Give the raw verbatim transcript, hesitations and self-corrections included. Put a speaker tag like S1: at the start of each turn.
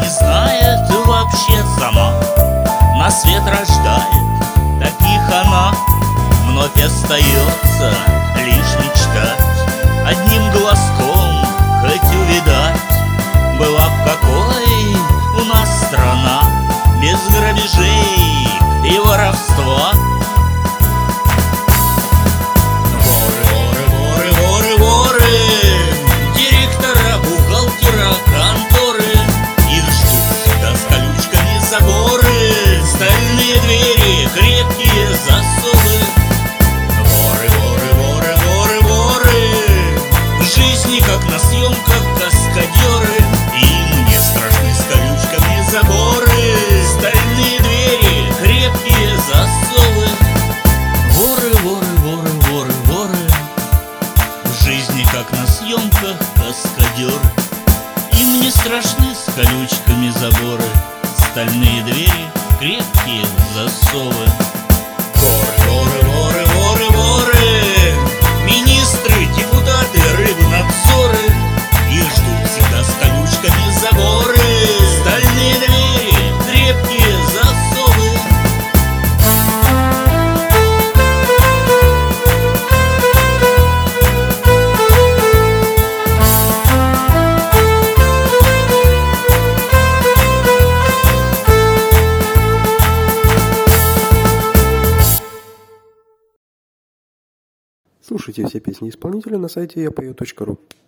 S1: не знает вообще сама. На свет рождает, таких она вновь остается лишь мечтать. Одним глазком хоть увидать, была б какой у нас страна без грабежей и воровства. Воры, воры, воры, воры, воры, директора, бухгалтера, конторы. Их ждут всегда с колючками заборы, стальные двери, крепкие засовы. Воры, воры, воры, воры, воры, в жизни, как на съемках, каскадеры. Им не страшны с колючками заборы, стальные двери, крепкие засовы. Воры, воры, воры, воры, воры, в жизни, как на съемках, каскадеры. Им не страшны с колючками заборы, стальные двери, крепкие засовы. Воры, воры, воры, воры, воры, министры, депутаты, рыбнадзоры. Их ждут всегда с колючками заборы, стальные двери, крепкие засовы.
S2: Слушайте все песни исполнителя на сайте я пою точка ру.